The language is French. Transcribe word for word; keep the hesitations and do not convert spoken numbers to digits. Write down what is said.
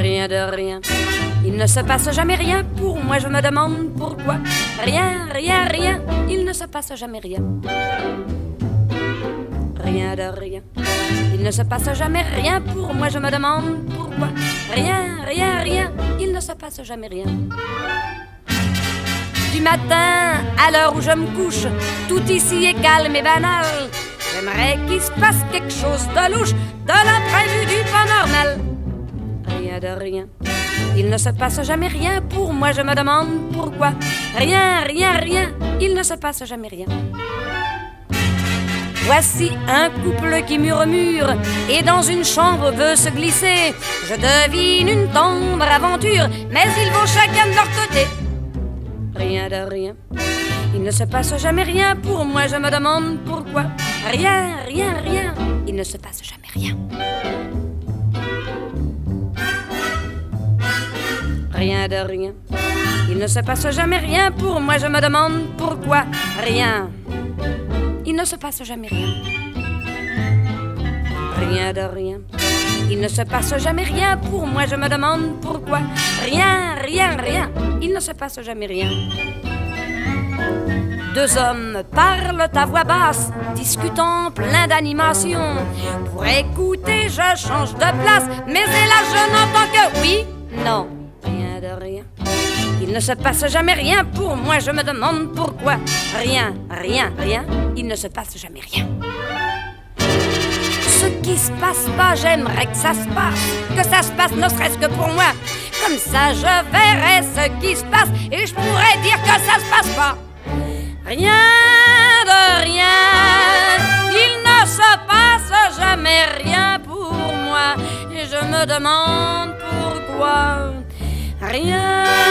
Rien de rien. Il ne se passe jamais rien. Pour moi, je me demande pourquoi. Rien, rien, rien. Il ne se passe jamais rien. Rien de rien. Il ne se passe jamais rien. Pour moi, je me demande pourquoi. Rien, rien, rien. Il ne se passe jamais rien. Du matin à l'heure où je me couche, tout ici est calme et banal. J'aimerais qu'il se passe quelque chose de louche, de l'imprévu, du pas normal. Rien de rien. Il ne se passe jamais rien. Pour moi, je me demande pourquoi. Rien, rien, rien. Il ne se passe jamais rien. Voici un couple qui murmure et dans une chambre veut se glisser. Je devine une tendre aventure, mais ils vont chacun de leur côté. Rien de rien. Il ne se passe jamais rien. Pour moi, je me demande pourquoi. Rien, rien, rien. Il ne se passe jamais rien. Rien de rien. Il ne se passe jamais rien. Pour moi, je me demande pourquoi. Rien. Il ne se passe jamais rien. Rien de rien. Il ne se passe jamais rien. Pour moi, je me demande pourquoi. Rien, rien, rien. Il ne se passe jamais rien. Deux hommes parlent à voix basse, discutant plein d'animation. Pour écouter, je change de place, mais hélas, je n'entends que oui, non. Rien de rien. Il ne se passe jamais rien. Pour moi, je me demande pourquoi. Rien, rien, rien. Il ne se passe jamais rien. Ce qui se passe pas, j'aimerais que ça se passe. Que ça se passe ne serait-ce que pour moi. Comme ça, je verrais ce qui se passe et je pourrais dire que ça se passe pas. Rien de rien. Il ne se passe jamais rien pour moi. Et je me demande pourquoi. Rien